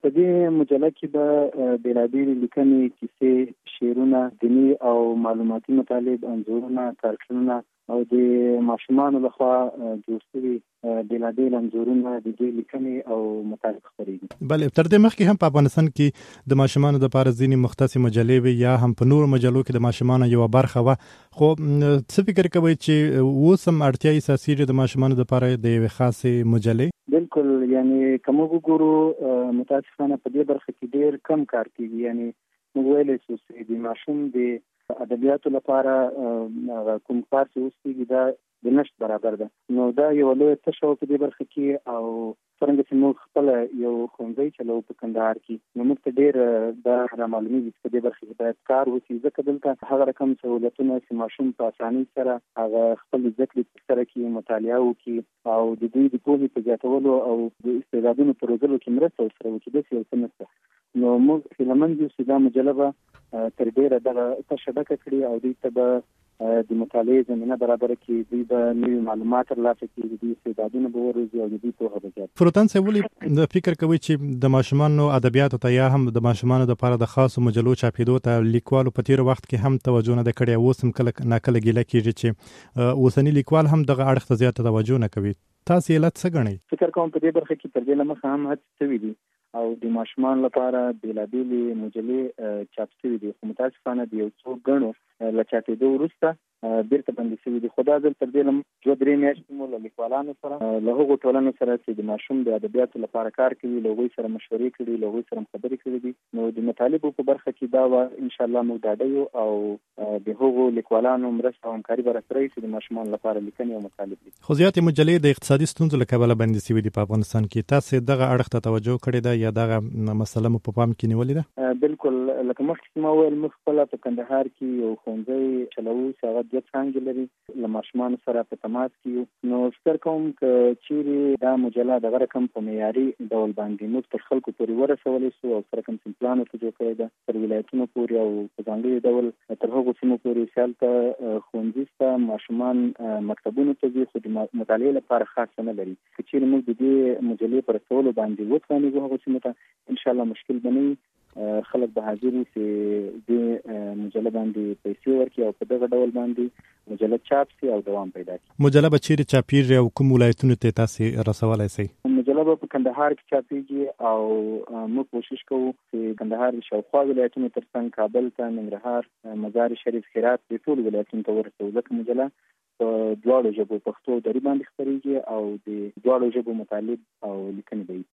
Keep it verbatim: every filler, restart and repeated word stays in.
په دې مجله کې به بېلابېلې لیکنې، کیسې، شعرونه، دیني او معلوماتي مطالب، انځورونه، کارټونونه او د ماشومانو لخوا جوړ شوي بېلابېل انځورونه، د دې لیکنې او مطالب خپرېږي. بلې تر دې مخکې هم په افغانستان کې د ماشومانو دپاره ځینې مختصې مجلې وي یا هم په نورو مجلو کې د ماشومانو یوه برخه وه، خو څه فکر کوئ چې اوس هم اړتیا احساسېږي د ماشومانو دپاره د یوې خاصې مجلې؟ بالکل، یعنې که موږ وګورو متاسفانه په دې برخه کې ډېر کم کار کېږي. یعنې موږ ویلی شو چې د ماشوم د ادبیاتو لپاره کوم کار چې اوس کېږي دا د نشت برابر ده. نو دا یوه لویه تشه په دې برخه کې، او څرنګه چې موږ خپله یو ښوونځی چلوو په کندهار کې، نو موږ ته ډېر دا رامعلومېږي چې په دې برخه کې باید کار وشي، ځکه دلته هغه رقم سهولتونه چې ماشوم په اسانۍ سره هغه خپل زده کړې ترسره کړي، مطالعه وکړي او د دوی د پوهې په زیاتولو او د استعدادونو په روزلو کې مرسته ورسره وکړي، داسې یو څه نشته. نو موږ هیلهمند یو چې دا مجله به تر ډېره دغه تشه ډکه کړي او دوی ته به د مطالعې زمینه برابره کړي، دوی به نوي معلومات ترلاسه کړي، د دوی استعدادونه به وروزي او د دوی پوهه به زیاته. فروتن صاحب، ولې د فکر کوئ چې د ماشومانو ادبیاتو ته یا هم د ماشومانو دپاره د خاصو مجلو چاپېدو ته لیکوالو په تېر وخت کې هم توجه نه ده کړې، اوس هم کله ناکله ګیله کېږي چې اوسني لیکوال هم دغه اړخ ته زیاته توجه نه کوي؟ تاسې علت څه ګڼئ؟ فکر کوم په دې برخه کې تر دې له مخه هم هڅې شوي دي او د ماشومانو لپاره بېلابېلې مجلې چاپ شوي دي، خو متاسفانه د یو څو ګڼو له چاپېدو وروسته بیرته بندې شوي دي. خو دا ځل تر دې له دوه درې میاشتې مو له لیکوالانو سره، له هغو ټولنو سره چې د ماشوم د ادبیاتو لپاره کار کوي، له هغوی سره مشورې کړي، له هغوی سره خبرې کړي دي. نو د مطالبو په برخه کې دا وه انشاءالله موږ ډاډه یو او د هغو لیکوالانو مرسته او همکاري به راسره وي چې د ماشومانو لپاره لیکنې او مطالب دي. خو زیاتې مجلې د اقتصادي ستونزو له کبله بندې شوي دي په افغانستان کې. تاسې دغه اړخ ته توجه کړې ده یا دغه مسله مو په پام کې نیولې ده؟ بالکل، لکه مخکې ما ویل، موږ خپله په کندهار کې یو ښوونځی چلوو چې هغه دوه څانګې لري، له ماشومانو سره په تماس کې یو. نو فکر کوم که چیرې دا مجله دغه رقم په معیاري ډول باندې موږ تر خلکو پورې ورسولی شو او سره کوم پلان ورته جوړ کړی ده تر ولایتونو پورې او په ځانګړي ډول تر هغو سیمو پورې چې هلته ښوونځي شته، ماشومان مکتبونو ته ځي خو د مطالعې لپاره خاصه نه لري. که چیرې موږ د دې مجلې په رسولو باندې وتوانېږو هغو سیمو ته، انشاءالله مشکل به نه وي. خلک به حاضر وي چې دې مجله باندې پیسې ورکړي او په دغه ډول باندې مجله چاپ شي او دوام پیدا کړي. مجله به چیرې چاپېږي او کوم ولایتونو ته تاسې رسولی شئ؟ مجله به په کندهار کې چاپېږي او موږ کوشش کوو چې کندهار د شاوخوا ولایتونو تر څنګ کابل ته، ننګرهار، مزار شریف، هرات، دې ټولو ولایتونو ته ورسوو، ځکه مجله په دواړو ژبو پښتو او دري باندې خپرېږي او د دواړو ژبو مطالب او لیکنې به وي.